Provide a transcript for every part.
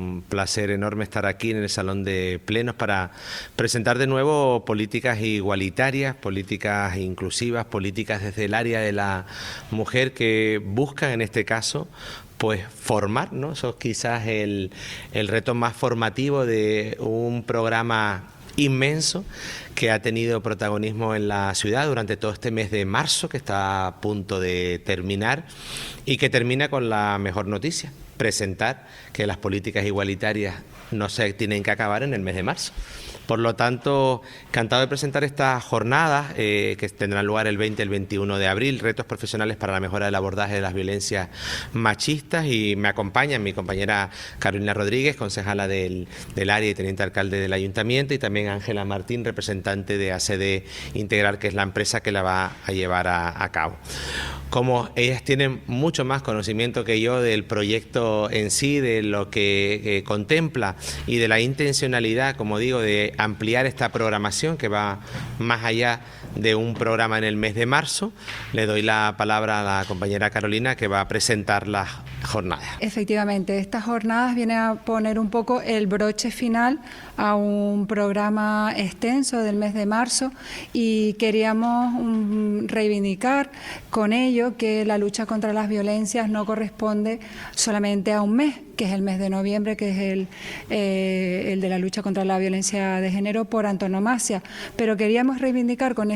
un placer enorme estar aquí en el Salón de Plenos para presentar de nuevo políticas igualitarias, políticas inclusivas, políticas desde el área de la mujer que buscan en este caso pues formar, ¿no? Eso es quizás el reto más formativo de un programa inmenso que ha tenido protagonismo en la ciudad durante todo este mes de marzo, que está a punto de terminar y que termina con la mejor noticia: presentar que las políticas igualitarias no se tienen que acabar en el mes de marzo. Por lo tanto, encantado de presentar estas jornadas que tendrán lugar el 20 y el 21 de abril, retos profesionales para la mejora del abordaje de las violencias machistas, y me acompaña mi compañera Carolina Rodríguez, concejala del área y teniente alcalde del Ayuntamiento, y también Ángela Martín, representante de ACD Integral, que es la empresa que la va a llevar a cabo. Como ellas tienen mucho más conocimiento que yo del proyecto en sí, de lo que contempla y de la intencionalidad, como digo, de ampliar esta programación que va más allá de un programa en el mes de marzo, le doy la palabra a la compañera Carolina, que va a presentar las jornadas. Efectivamente, estas jornadas vienen a poner un poco el broche final a un programa extenso del mes de marzo, y queríamos reivindicar con ello que la lucha contra las violencias no corresponde solamente a un mes, que es el mes de noviembre, que es el de la lucha contra la violencia de género por antonomasia, pero queríamos reivindicar con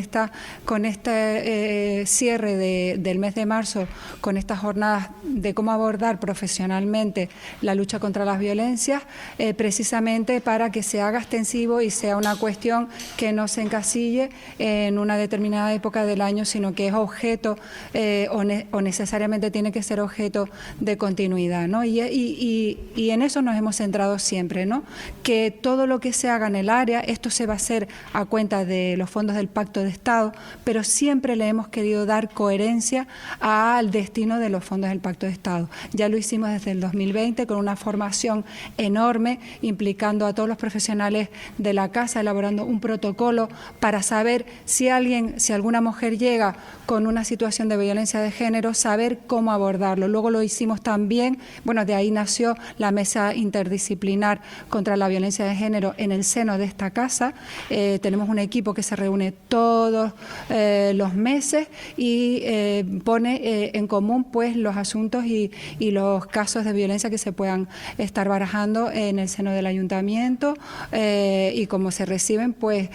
este cierre del mes de marzo, con estas jornadas de cómo abordar profesionalmente la lucha contra las violencias, precisamente para que se haga extensivo y sea una cuestión que no se encasille en una determinada época del año, sino que es objeto o necesariamente tiene que ser objeto de continuidad, ¿no? Y en eso nos hemos centrado siempre, ¿no? Que todo lo que se haga en el área, esto se va a hacer a cuenta de los fondos del Pacto de Estado, pero siempre le hemos querido dar coherencia al destino de los fondos del Pacto de Estado. Ya lo hicimos desde el 2020 con una formación enorme, implicando a todos los profesionales de la casa, elaborando un protocolo para saber si alguna mujer llega con una situación de violencia de género, saber cómo abordarlo. Luego lo hicimos también, bueno, de ahí nació la Mesa Interdisciplinar contra la Violencia de Género en el seno de esta casa. Tenemos un equipo que se reúne todos los meses y pone en común pues los asuntos y los casos de violencia que se puedan estar barajando en el seno del Ayuntamiento, y cómo se reciben, pues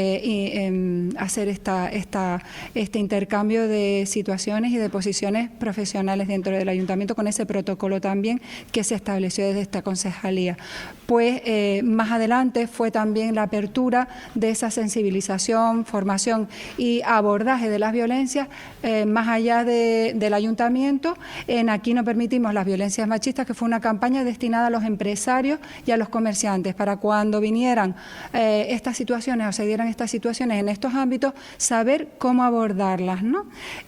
hacer este intercambio de situaciones y de posiciones profesionales dentro del Ayuntamiento, con ese protocolo también que se estableció desde esta concejalía. Pues más adelante fue también la apertura de esa sensibilización, formación y abordaje de las violencias más allá del Ayuntamiento, en Aquí no permitimos las violencias machistas, que fue una campaña destinada a los empresarios y a los comerciantes, para cuando vinieran estas situaciones o se dieran estas situaciones en estos ámbitos, saber cómo abordarlas, ¿no?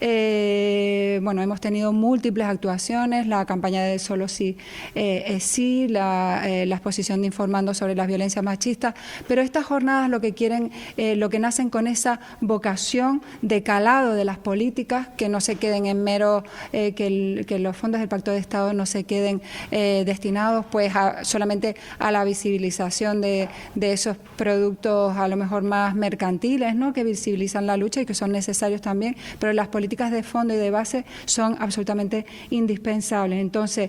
Bueno, hemos tenido múltiples actuaciones, la campaña de Solo Sí sí, la exposición de Informando sobre las violencias machistas, pero estas jornadas lo que quieren, lo que nacen con esa vocación de calado de las políticas, que no se queden en mero, que los fondos del Pacto de Estado no se queden destinados pues solamente a la visibilización de esos productos a lo mejor más mercantiles, ¿no?, que visibilizan la lucha y que son necesarios también, pero las políticas de fondo y de base son absolutamente indispensables. Entonces,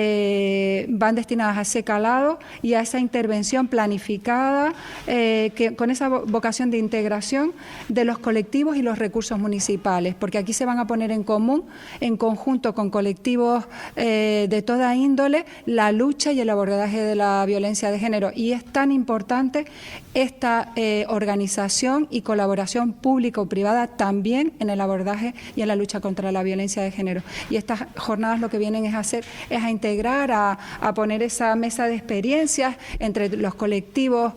van destinadas a ese calado y a esa intervención planificada, que con esa vocación de integración de los colectivos y los recursos municipales, porque aquí se van a poner en común, en conjunto con colectivos de toda índole, la lucha y el abordaje de la violencia de género. Y es tan importante esta organización y colaboración público-privada también en el abordaje y en la lucha contra la violencia de género. Y estas jornadas lo que vienen es a integrar, a poner esa mesa de experiencias entre los colectivos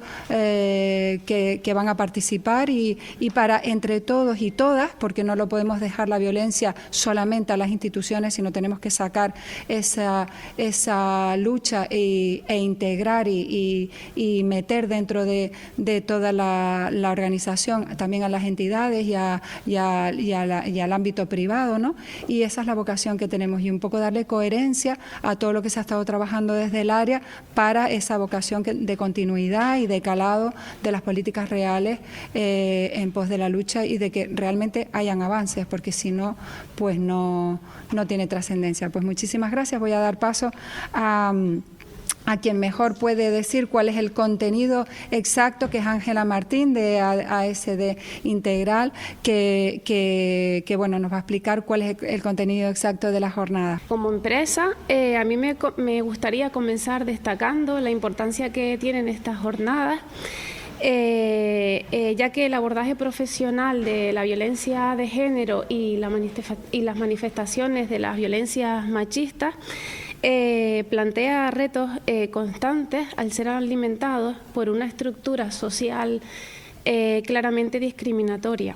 que van a participar y para entre todos y todas, porque no lo podemos dejar la violencia solamente a las instituciones, sino tenemos que sacar esa lucha e integrar y meter dentro de toda la organización también a las entidades y al ámbito privado, ¿no? Y esa es la vocación que tenemos, y un poco darle coherencia a todo lo que se ha estado trabajando desde el área para esa vocación de continuidad y de calado de las políticas reales en pos de la lucha y de que realmente hayan avances, porque si no, pues no tiene trascendencia. Pues muchísimas gracias. Voy a dar paso a quien mejor puede decir cuál es el contenido exacto, que es Ángela Martín de ASD Integral, que bueno, nos va a explicar cuál es el contenido exacto de la jornada. Como empresa, a mí me gustaría comenzar destacando la importancia que tienen estas jornadas, ya que el abordaje profesional de la violencia de género y las manifestaciones de las violencias machistas plantea retos constantes al ser alimentados por una estructura social claramente discriminatoria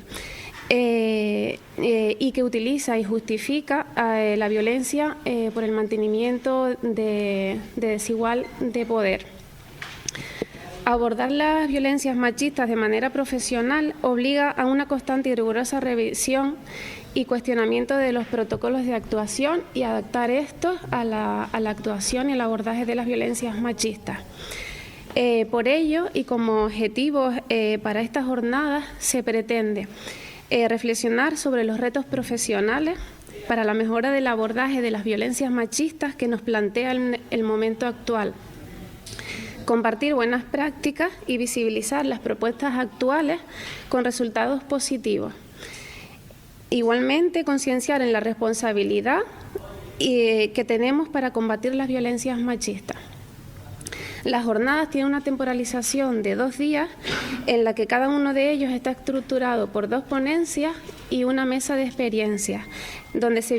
y que utiliza y justifica la violencia por el mantenimiento de desigual de poder. Abordar las violencias machistas de manera profesional obliga a una constante y rigurosa revisión y cuestionamiento de los protocolos de actuación y adaptar estos a la actuación y el abordaje de las violencias machistas. Por ello, y como objetivos para estas jornadas, se pretende reflexionar sobre los retos profesionales para la mejora del abordaje de las violencias machistas que nos plantea el momento actual, compartir buenas prácticas y visibilizar las propuestas actuales con resultados positivos. Igualmente, concienciar en la responsabilidad que tenemos para combatir las violencias machistas. Las jornadas tienen una temporalización de 2 días en la que cada uno de ellos está estructurado por 2 ponencias y una mesa de experiencias, donde se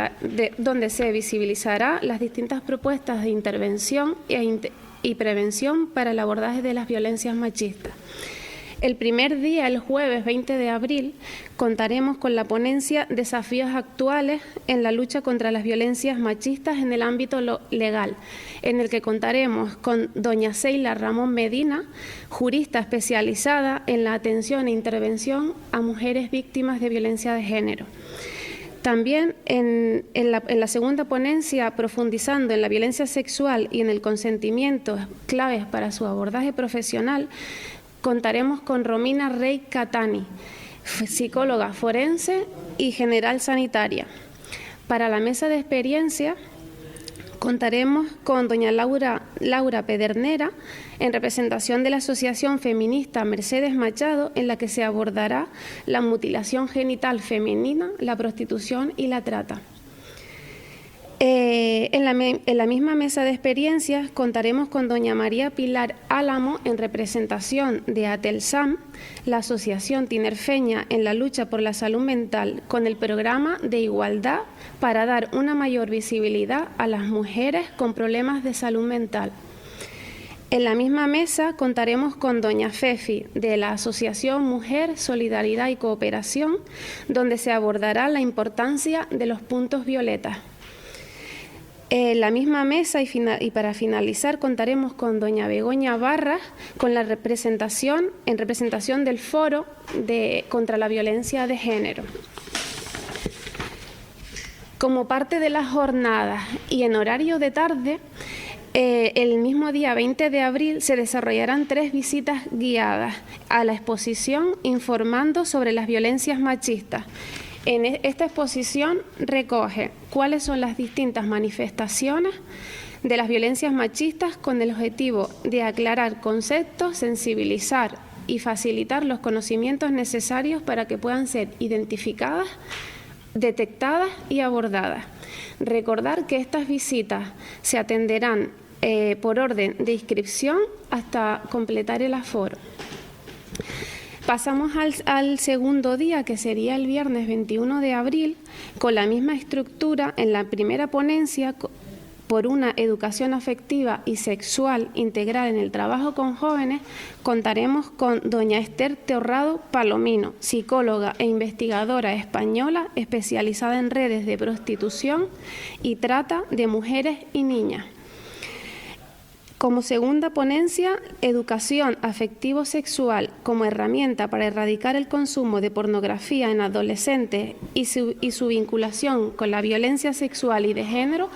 visibilizará las distintas propuestas de intervención y prevención para el abordaje de las violencias machistas. El primer día, el jueves 20 de abril, contaremos con la ponencia Desafíos actuales en la lucha contra las violencias machistas en el ámbito legal, en el que contaremos con doña Seila Ramón Medina, jurista especializada en la atención e intervención a mujeres víctimas de violencia de género. También en la segunda ponencia, profundizando en la violencia sexual y en el consentimiento, claves para su abordaje profesional, contaremos con Romina Rey Catani, psicóloga forense y general sanitaria. Para la mesa de experiencia contaremos con doña Laura Pedernera, en representación de la Asociación Feminista Mercedes Machado, en la que se abordará la mutilación genital femenina, la prostitución y la trata. En la misma mesa de experiencias contaremos con doña María Pilar Álamo, en representación de Atelsam, la Asociación Tinerfeña en la lucha por la salud mental, con el programa de igualdad para dar una mayor visibilidad a las mujeres con problemas de salud mental. En la misma mesa contaremos con doña Fefi, de la Asociación Mujer, Solidaridad y Cooperación, donde se abordará la importancia de los puntos violetas. En la misma mesa y para finalizar contaremos con doña Begoña Barras con la representación del Foro contra la Violencia de Género. Como parte de las jornadas y en horario de tarde, el mismo día 20 de abril se desarrollarán 3 visitas guiadas a la exposición informando sobre las violencias machistas. En esta exposición recoge cuáles son las distintas manifestaciones de las violencias machistas con el objetivo de aclarar conceptos, sensibilizar y facilitar los conocimientos necesarios para que puedan ser identificadas, detectadas y abordadas. Recordar que estas visitas se atenderán por orden de inscripción hasta completar el aforo. Pasamos al segundo día, que sería el viernes 21 de abril, con la misma estructura. En la primera ponencia, por una educación afectiva y sexual integral en el trabajo con jóvenes, contaremos con doña Esther Teorrado Palomino, psicóloga e investigadora española especializada en redes de prostitución y trata de mujeres y niñas. Como segunda ponencia, educación afectivo-sexual como herramienta para erradicar el consumo de pornografía en adolescentes y su vinculación con la violencia sexual y de género,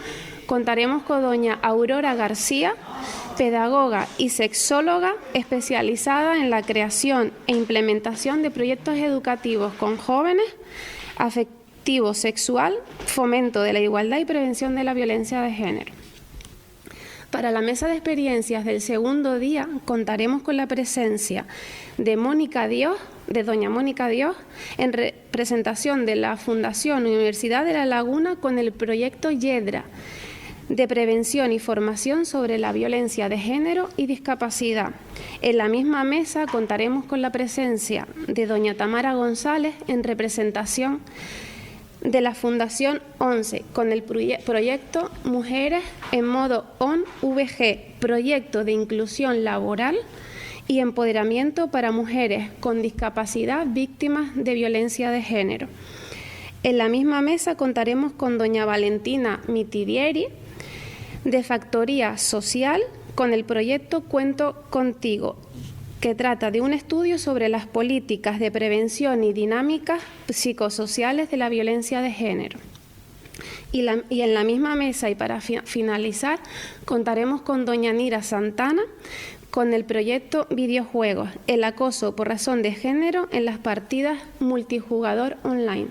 contaremos con doña Aurora García, pedagoga y sexóloga especializada en la creación e implementación de proyectos educativos con jóvenes, afectivo sexual, fomento de la igualdad y prevención de la violencia de género. Para la mesa de experiencias del segundo día contaremos con la presencia de doña Mónica Dios, en representación de la Fundación Universidad de La Laguna con el proyecto YEDRA, de prevención y formación sobre la violencia de género y discapacidad. En la misma mesa contaremos con la presencia de doña Tamara González, en representación de la Fundación 11, con el proyecto Mujeres en Modo ON-VG, proyecto de inclusión laboral y empoderamiento para mujeres con discapacidad víctimas de violencia de género. En la misma mesa contaremos con doña Valentina Mitidieri, de Factoría Social, con el proyecto Cuento Contigo, que trata de un estudio sobre las políticas de prevención y dinámicas psicosociales de la violencia de género. Y en la misma mesa, y para finalizar, contaremos con doña Nira Santana, con el proyecto Videojuegos, el acoso por razón de género en las partidas multijugador online.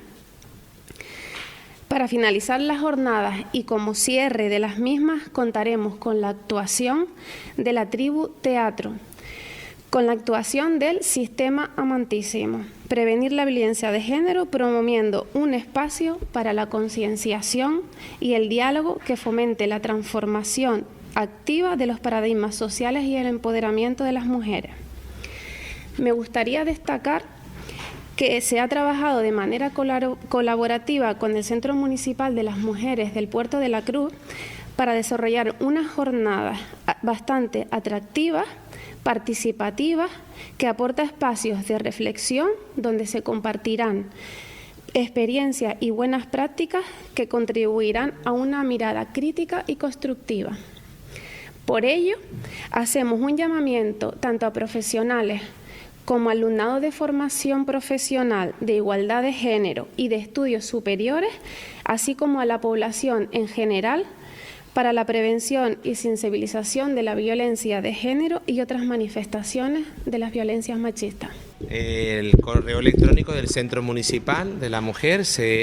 Para finalizar las jornadas y como cierre de las mismas, contaremos con la actuación de la Tribu Teatro, con la actuación del Sistema Amantísimo, prevenir la violencia de género, promoviendo un espacio para la concienciación y el diálogo que fomente la transformación activa de los paradigmas sociales y el empoderamiento de las mujeres. Me gustaría destacar que se ha trabajado de manera colaborativa con el Centro Municipal de las Mujeres del Puerto de la Cruz para desarrollar unas jornadas bastante atractivas, participativas, que aporta espacios de reflexión donde se compartirán experiencias y buenas prácticas que contribuirán a una mirada crítica y constructiva. Por ello, hacemos un llamamiento tanto a profesionales como alumnado de formación profesional de igualdad de género y de estudios superiores, así como a la población en general, para la prevención y sensibilización de la violencia de género y otras manifestaciones de las violencias machistas. El correo electrónico del Centro Municipal de la Mujer,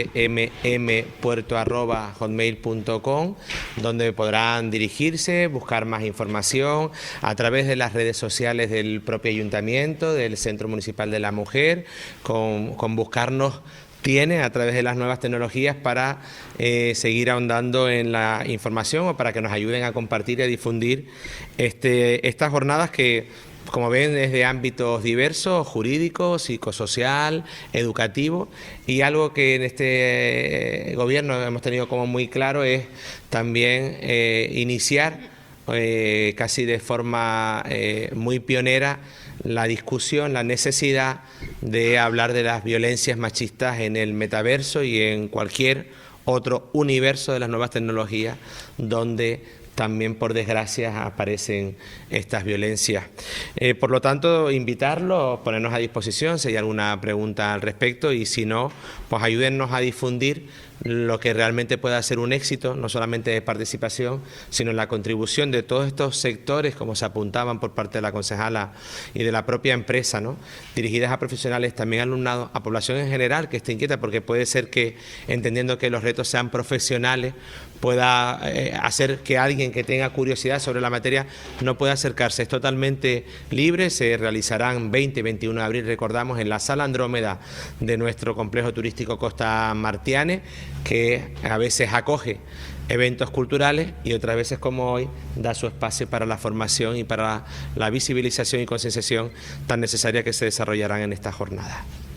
cmmpuerto@hotmail.com, donde podrán dirigirse, buscar más información a través de las redes sociales del propio Ayuntamiento, del Centro Municipal de la Mujer, con buscarnos tiene a través de las nuevas tecnologías para seguir ahondando en la información o para que nos ayuden a compartir y a difundir estas jornadas que, como ven, es de ámbitos diversos, jurídico, psicosocial, educativo, y algo que en este gobierno hemos tenido como muy claro es también iniciar casi de forma muy pionera la discusión, la necesidad de hablar de las violencias machistas en el metaverso y en cualquier otro universo de las nuevas tecnologías donde también, por desgracia, aparecen estas violencias. Por lo tanto, invitarlos, ponernos a disposición si hay alguna pregunta al respecto, y si no, pues ayúdennos a difundir lo que realmente pueda ser un éxito, no solamente de participación, sino la contribución de todos estos sectores, como se apuntaban por parte de la concejala y de la propia empresa, ¿no?, dirigidas a profesionales, también alumnados, a población en general que esté inquieta, porque puede ser que, entendiendo que los retos sean profesionales, pueda hacer que alguien que tenga curiosidad sobre la materia no pueda acercarse. Es totalmente libre, se realizarán 20 y 21 de abril, recordamos, en la Sala Andrómeda de nuestro complejo turístico Costa Martiane, que a veces acoge eventos culturales y otras veces, como hoy, da su espacio para la formación y para la visibilización y concienciación tan necesaria que se desarrollarán en esta jornada.